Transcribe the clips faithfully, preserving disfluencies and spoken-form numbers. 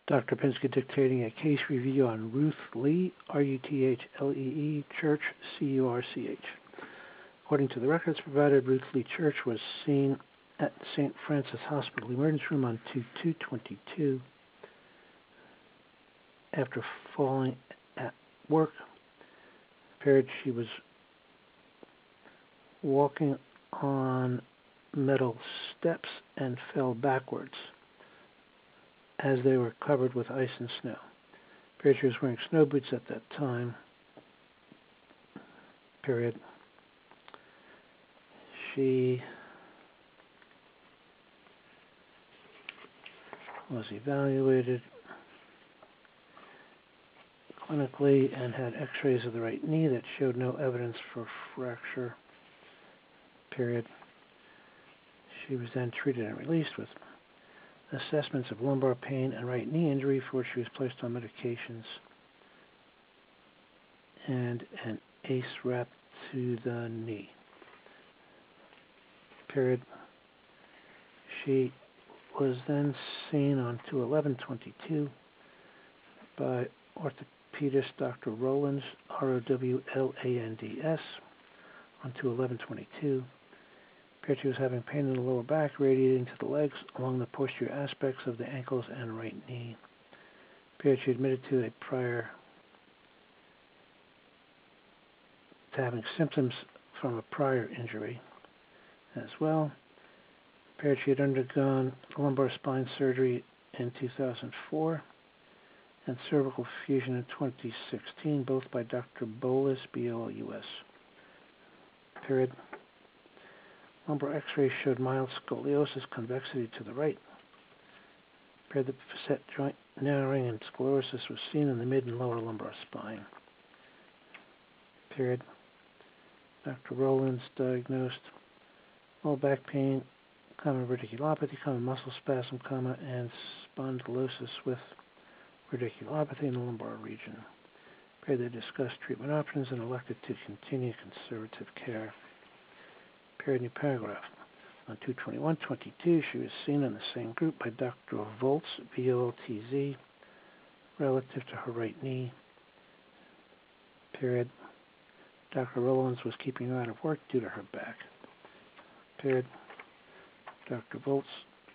Doctor Pinsky dictating a case review on Ruth Lee, R U T H L E E, Church, C U R C H. According to the records provided, Ruth Lee Church was seen at Saint Francis Hospital emergency room on two two twenty-two after falling at work. Appeared she was walking on metal steps and fell backwards as they were covered with ice and snow. Appeared she was wearing snow boots at that time. Period. She was evaluated clinically and had x-rays of the right knee that showed no evidence for fracture. Period. She was then treated and released with assessments of lumbar pain and right knee injury, for which she was placed on medications and an A C E wrap to the knee. Period. She was then seen on two eleven twenty-two by orthopedist Doctor Rowlands, R O W L A N D S, on two eleven twenty-two. Appeared she was having pain in the lower back radiating to the legs along the posterior aspects of the ankles and right knee. Appeared she admitted to a prior to having symptoms from a prior injury as well. Appeared she had undergone lumbar spine surgery in two thousand four and cervical fusion in twenty sixteen, both by Doctor Bolus, B O L U S. Period. Lumbar x-ray showed mild scoliosis, convexity to the right. Appeared the facet joint narrowing and sclerosis was seen in the mid and lower lumbar spine. Period. Doctor Rowlands diagnosed low back pain, common radiculopathy, common muscle spasm, comma, and spondylosis with radiculopathy in the lumbar region. Period. They discussed treatment options and elected to continue conservative care. Period. New paragraph. On two twenty-one twenty-two, she was seen in the same group by Doctor Voltz, V O L T Z, relative to her right knee. Period. Doctor Rowlands was keeping her out of work due to her back. Period. Doctor Voltz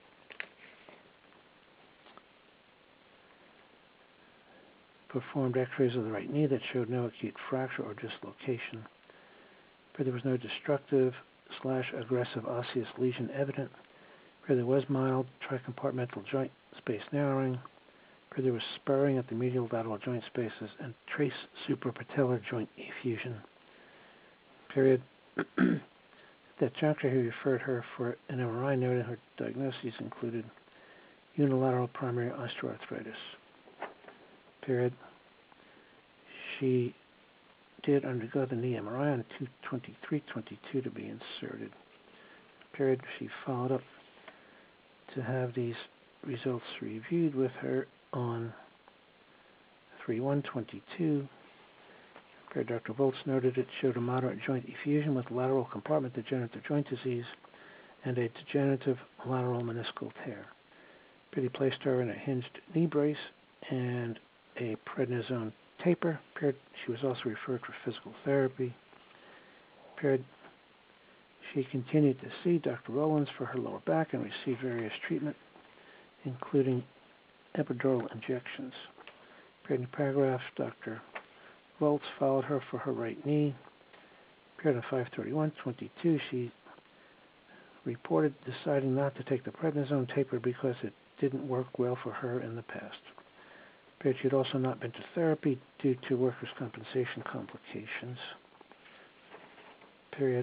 performed x-rays of the right knee that showed no acute fracture or dislocation. But there was no destructive slash aggressive osseous lesion evident. Where there was mild tricompartmental joint space narrowing. Where there was spurring at the medial lateral joint spaces and trace suprapatellar joint effusion. Period. At that juncture, he referred her for an M R I, noting her diagnoses included unilateral primary osteoarthritis. Period. She did undergo the knee M R I on two twenty-three twenty-two to be inserted. Period. She followed up to have these results reviewed with her on three one twenty-two. Period. Doctor Voltz noted it showed a moderate joint effusion with lateral compartment degenerative joint disease and a degenerative lateral meniscal tear. Period. He placed her in a hinged knee brace and a prednisone taper. Period. She was also referred for physical therapy. Period. She continued to see Doctor Rowlands for her lower back and received various treatment, including epidural injections. Period. In paragraph, Doctor Voltz followed her for her right knee. Period. On five thirty-one twenty-two, she reported deciding not to take the prednisone taper because it didn't work well for her in the past. Period. She had also not been to therapy due to workers' compensation complications. Period.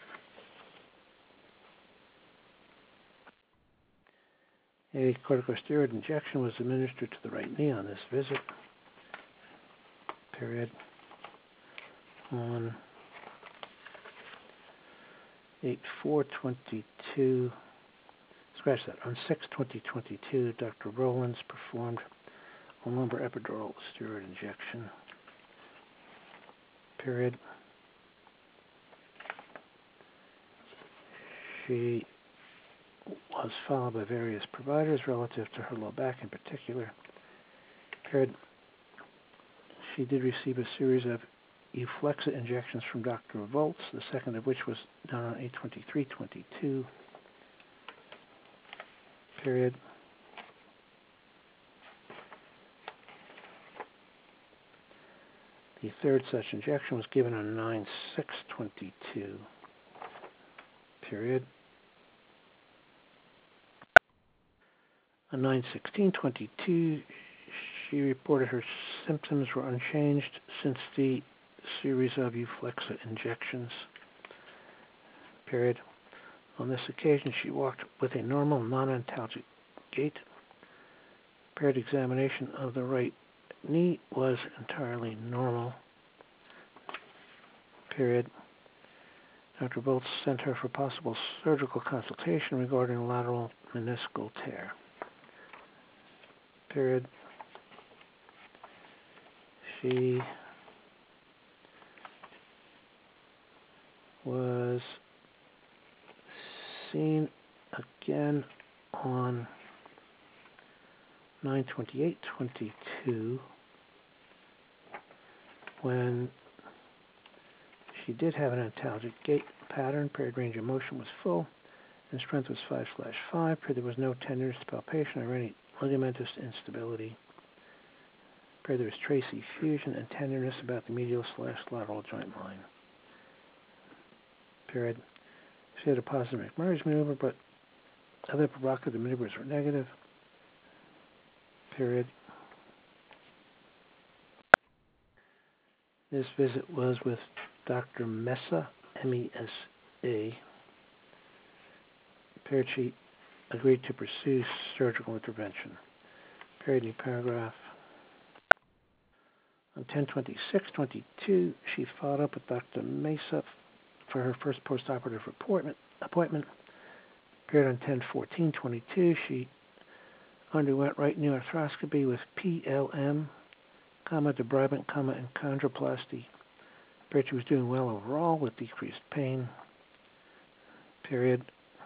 A corticosteroid injection was administered to the right knee on this visit. Period. On eight four twenty-two, scratch that, on six twenty twenty-two, Doctor Rowlands performed a lumbar epidural steroid injection. Period. She was followed by various providers relative to her low back in particular. Period. She did receive a series of Euflexa injections from Doctor Volz, the second of which was done on eight twenty-three twenty-two. Period. The third such injection was given on nine six twenty-two. Period. On nine sixteen twenty-two, she reported her symptoms were unchanged since the series of Euflexa injections. Period. On this occasion, she walked with a normal, non-antalgic gait. Paired examination of the right knee was entirely normal. Period. Doctor Boltz sent her for possible surgical consultation regarding lateral meniscal tear. Period. She was seen again on nine twenty-eight twenty-two when she did have an antalgic gait pattern. Paired range of motion was full and strength was five slash five. There was no tenderness, palpation, or any ligamentous instability. Paired there was trace effusion and tenderness about the medial slash lateral joint line. Period. She had a positive McMurray's maneuver, but other provocative maneuvers were negative. Period. This visit was with Doctor Mesa, M E S A. Period. She agreed to pursue surgical intervention. Period. New paragraph. On ten twenty-six twenty-two, she followed up with Doctor Mesa for her first postoperative appointment. appointment. Period. On ten fourteen twenty-two, she underwent right knee arthroscopy with P L M, comma, debridement, comma, and chondroplasty. Period. She was doing well overall with decreased pain. Period.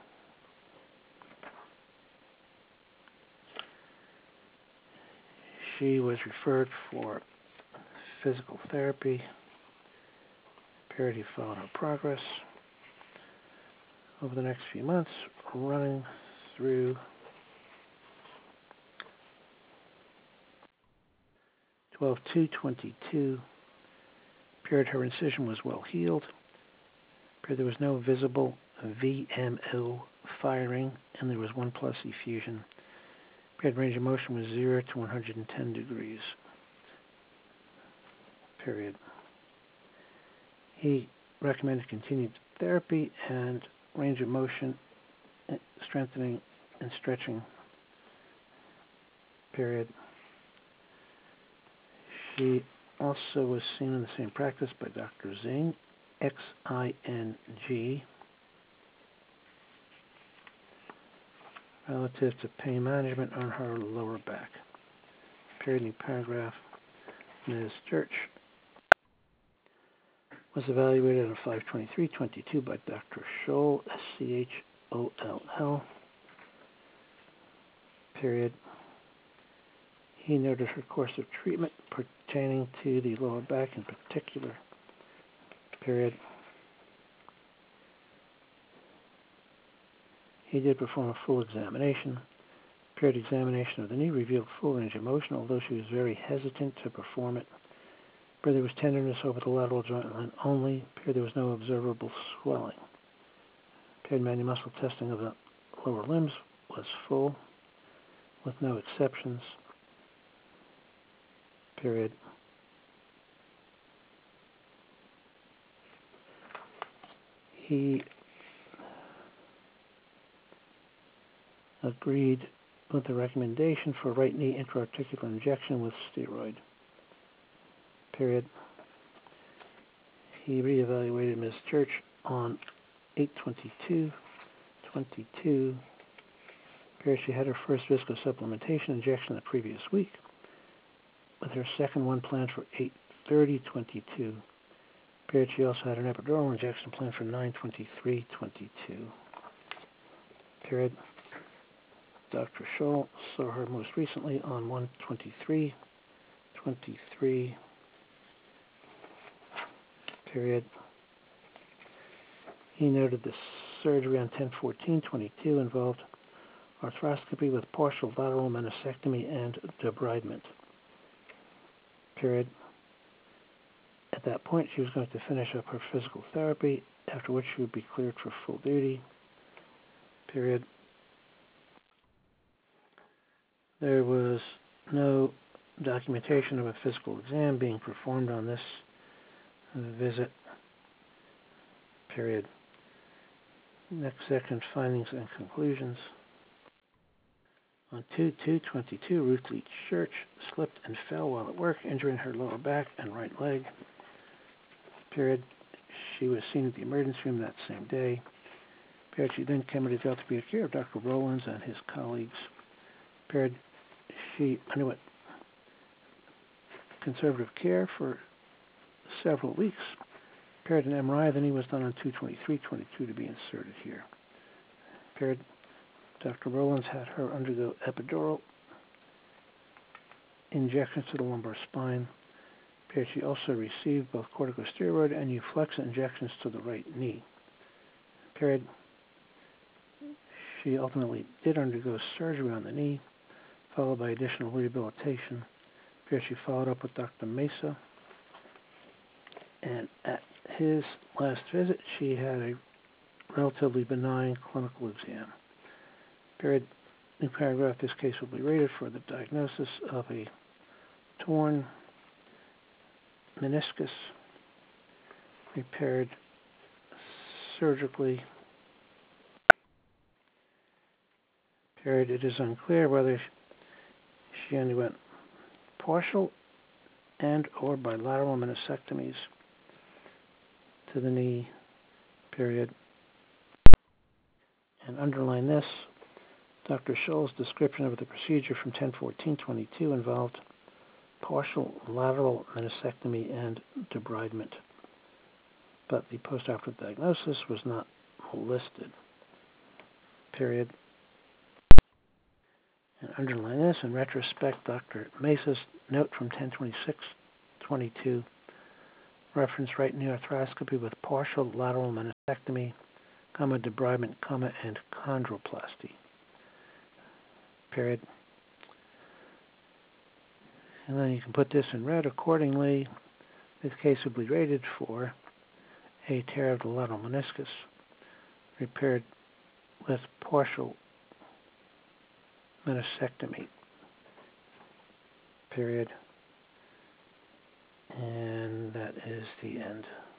She was referred for physical therapy. Period. He followed her progress over the next few months, running through twelve two twenty-two. Period. Her incision was well healed. Period. There was no visible V M O firing, and there was one plus effusion. Period. Range of motion was zero to one hundred ten degrees. Period. He recommended continued therapy and range of motion, strengthening and stretching. Period. She also was seen in the same practice by Doctor Xing, X I N G, relative to pain management on her lower back. Period. New paragraph. Miz Church was evaluated on five twenty-three twenty-two by Doctor Scholl, S C H O L L. Period. He noted her course of treatment pertaining to the lower back in particular. Period. He did perform a full examination. Period. Examination of the knee revealed full range of motion, although she was very hesitant to perform it. Period. There was tenderness over the lateral joint line only. Period. There was no observable swelling. Period. Manual muscle testing of the lower limbs was full, with no exceptions. Period. He agreed with the recommendation for right knee intra-articular injection with steroid. Period. He reevaluated Miz Church on eight twenty-two twenty-two. Period. She had her first viscosupplementation injection the previous week, with her second one planned for eight thirty twenty-two. Period. She also had an epidural injection planned for nine twenty-three twenty-two. Period. Doctor Scholl saw her most recently on one twenty-three twenty-three, period. He noted the surgery on ten fourteen twenty-two involved arthroscopy with partial lateral meniscectomy and debridement, period. At that point, she was going to finish up her physical therapy, after which she would be cleared for full duty, period. There was no documentation of a physical exam being performed on this visit, period. Next section, findings and conclusions. On two two twenty-two, Ruth Lee Church slipped and fell while at work, injuring her lower back and right leg, period. She was seen at the emergency room that same day, period. She then came into the orthopedic care of Doctor Rowlands and his colleagues, period. She underwent conservative care for several weeks, period. An M R I then he was done on two twenty-three twenty-two to be inserted here, period. Doctor Rowlands had her undergo epidural injections to the lumbar spine, period. She also received both corticosteroid and Euflexa injections to the right knee, period. She ultimately did undergo surgery on the knee, followed by additional rehabilitation. Here she followed up with Doctor Mesa, and at his last visit, she had a relatively benign clinical exam, period. In paragraph, this case will be rated for the diagnosis of a torn meniscus repaired surgically, period. It is unclear whether she underwent partial and or bilateral meniscectomies to the knee, period. And underline this, Doctor Scholl's description of the procedure from ten fourteen twenty-two involved partial lateral meniscectomy and debridement, but the postoperative diagnosis was not listed, period. And underline this, in retrospect, Doctor Mesa's note from ten twenty-six twenty-two referenced right knee arthroscopy with partial lateral meniscectomy, comma, debridement, comma, and chondroplasty, period. And then you can put this in red. Accordingly, this case would be rated for a tear of the lateral meniscus repaired with partial meniscectomy, period. And that is the end.